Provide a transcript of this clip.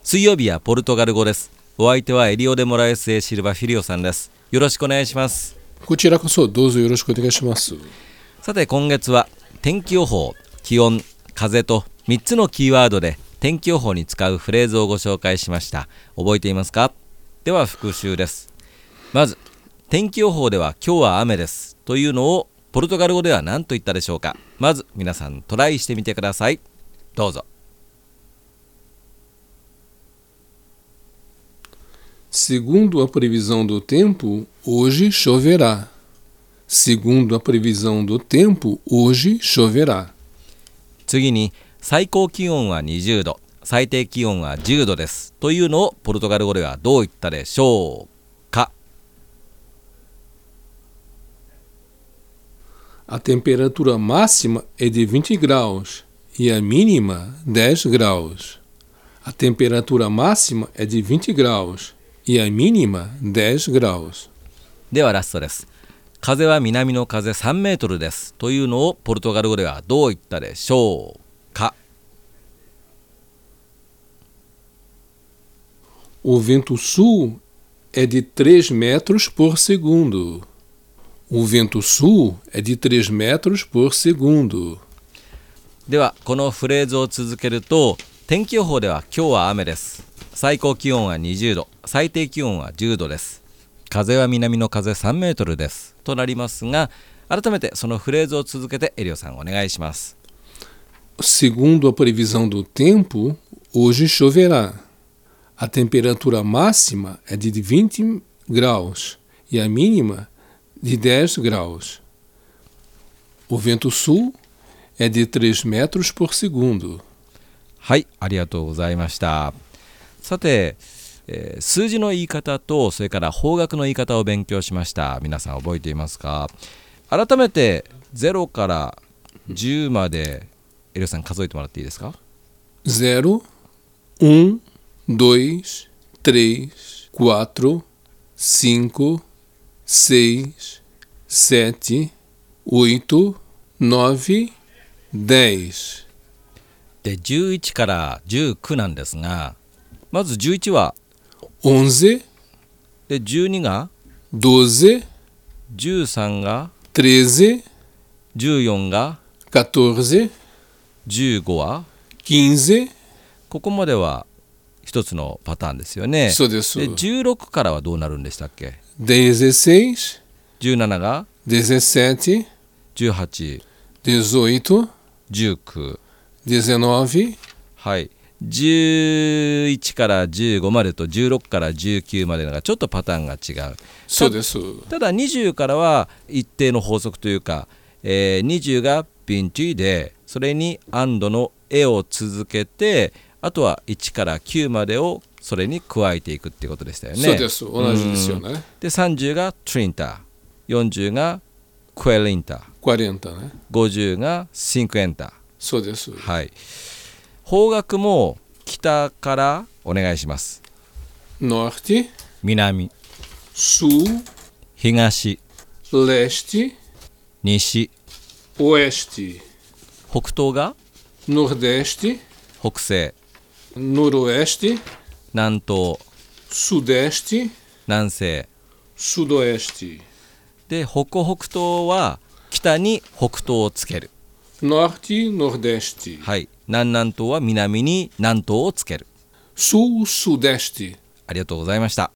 水曜日はポルトガル語です。お相手はエリオデ・モラエス・エ・シルバ・フィリオさんです。よろしくお願いします。 こちらこそどうぞよろしくお願いします。 さて今月は天気予報、気温、風と3つのキーワードで天気予報に使うフレーズをご紹介しました。覚えていますか？では復習です。まず天気予報では今日は雨ですというのをポルトガル語では何と言ったでしょうか。まず皆さんトライしてみてください。どうぞ。 Segundo a previsão do tempo, hoje choverá. Segundo a previsão do tempo, hoje choverá. 次に最高気温は20度、最低気温は10度ですというのをポルトガル語ではどう言ったでしょうか。 A temperatura máxima é de 20 graus e a mínima 10 graus. A temperatura máxima é de 20 graus e a mínima 10 graus. ではラストです。風は南の風3メートルですというのをポルトガル語ではどう言ったでしょうか。 O vento sul é de 3 metros por segundo. O vento sul é de 3 metros por segundo. ではこのフレーズを続けると、天気予報では今日は雨です。最高気温は20度、最低気温は10度です。風は南の風3メートルですとなりますが、改めてそのフレーズを続けてエリオさんお願いします。 Segundo a previsão do tempo, hoje choverá. A temperatura máxima é de 20 graus e a mínima de 10 graus. O vento sul é de 3 metros por segundo. はい、ありがとうございました。さて、数字の言い方とそれから方角の言い方を勉強しました。皆さん覚えていますか？改めて0から10までエリオさん数えてもらっていいですか ？0, 1, 2, 3, 4, 5, 6, 7, 8, 9, 10. で11から19なんですが、まず11は 11, で12が 12, 13が 13, 14が 14, 15は 15. ここまでは一つのパターンですよね。 そうです。 で16からはどうなるんでしたっけ 16, ？17が 17, 18、 18, 19、 19. はい、11から15までと16から19までのがちょっとパターンが違う。 そうです。 ただ20からは一定の法則というか、20がピンチでそれにアンドの絵を続けて、あとは1から9までをそれに加えていくっていうことでしたよね。 そうです。同じですよね。 で30がトリンタ、40がクエリンタ、 40ね。 50がシンクエンタ。 そうです。 はい。方角も北からお願いします。 Norte, 南、 Sul, 東、 Leste, 西、 Oeste, 北東が Nordeste, 北西、 Noroeste, 南東、 Sudeste, 南西 Sudoeste. で北東は北に北東をつける。 Norte, Nordeste. はい。南南東は南に南東をつける。 Sul, Sudeste. ありがとうございました。